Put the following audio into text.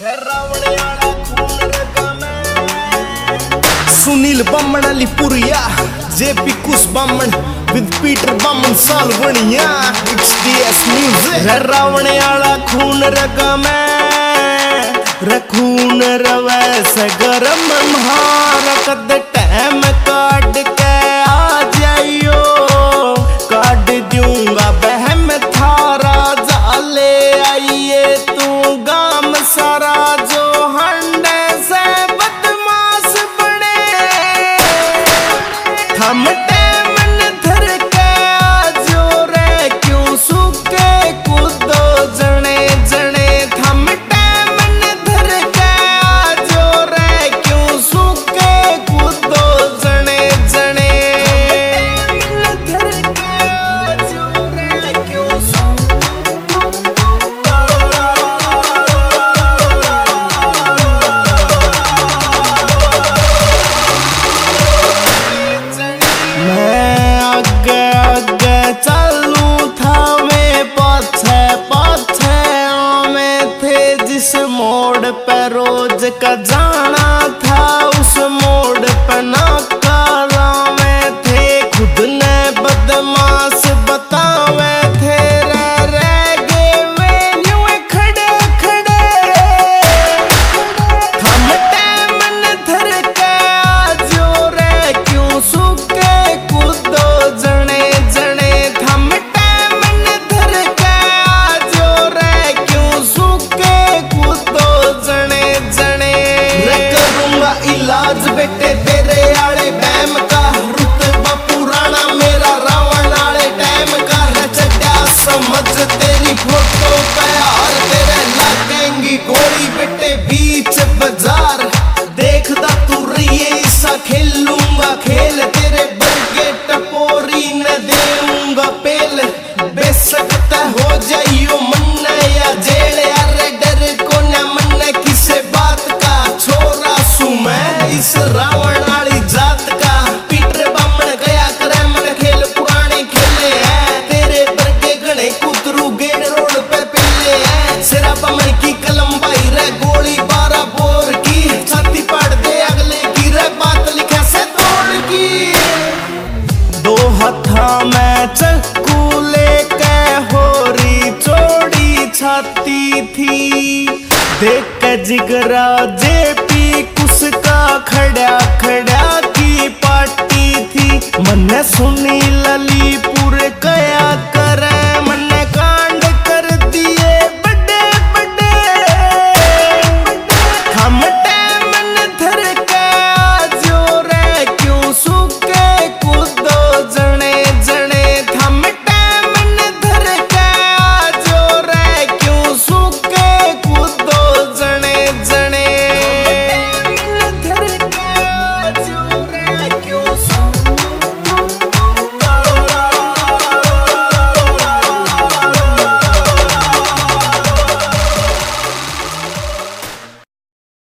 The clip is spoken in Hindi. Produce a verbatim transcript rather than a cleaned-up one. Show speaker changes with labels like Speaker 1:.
Speaker 1: Sunil Baman अलीपुरिया, JP Kush Baman with Peter बामण सालवणिया, इट्स डीएस म्यूजिक। रावणे आला खून रगा में रखून रवै से गरम म्हारा कद टाइम काट के आ जाइयो, काट दूंगा बहम थारा जाले आइए तू गाम सारा जो हंडे से बदमाश बने हम मोड़ पे रोज का जाना था, उस मोड़ पे ना काला में थे, खुद ने बदमाश बतावे थे, रह रह गए वे यूं खड़े खड़े हम टाइम धर के आजो रे क्यों सूखे कूदो जने जने हम टाइम धर के आजो रे क्यों सूखे कूदो जने जने करूंगा इलाज बेटे तेरे आले बैम का, रुतबा पुराना मेरा रावण आले टाइम का है, चड्डा समझ तेरी फोटो पे हार तेरे लगेंगी गोली बेटे बीच बाजार, देखदा तू रही सा खेलूंगा खेल तेरे बरगे टपोरी न देऊंगा पेल, बेसकता हो जाइयो मन या जेल, अरे डर को न मन किसे बात का छोरा सू मैं इस राव